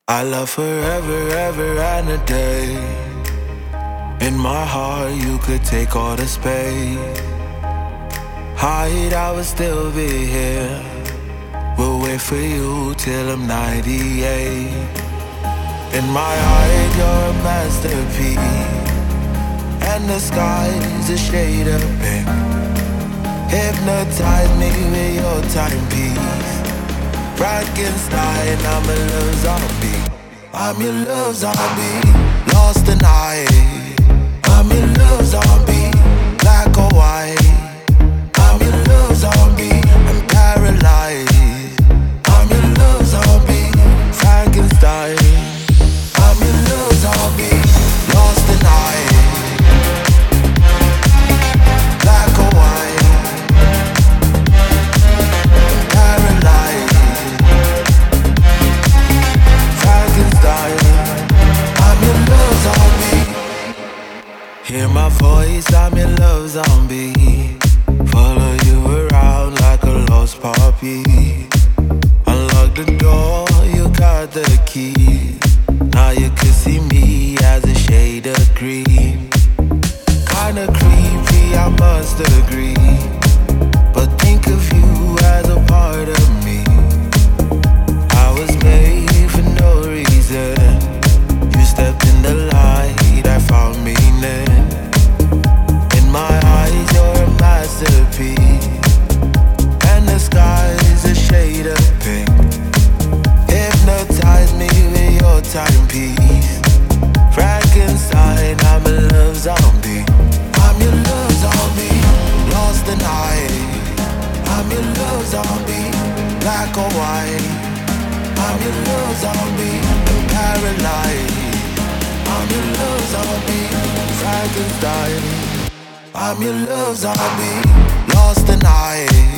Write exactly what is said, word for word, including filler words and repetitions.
I love forever, ever and a day. In my heart, you could take all the space. Hide, I will still be here. We'll wait for you till I'm ninety-eight. In my heart, you're a masterpiece, and the sky's a shade of pink. Hypnotize me with your timepiece. Frankenstein, I'm a love zombie. I'm your love zombie. Lost the night. I'm your love zombie. Black or white. I'm your love zombie. I'm paralyzed. I'm your love zombie. Frankenstein. I'm your love zombie. Lost the night. Black or white. Paralyzed. I'm your love zombie. Hear my voice, I'm your love zombie. Follow you around like a lost puppy. Unlock the door, you got the key. Now you can see me as a shade of green. Kinda creepy, I must agree, but think of you as a part of me. I was made for no reason. You stepped in the light, I found meaning. In my eyes, you're a masterpiece, and the sky's a shade of pink. Hypnotize me with your timepiece. Frankenstein, I'm a love zombie. I'm your love zombie. Lost the night. I'm your love zombie. Black or white. I'm your love zombie. I'm paralyzed. I'm your love zombie. Frankenstein. I'm your love zombie. Lost the night.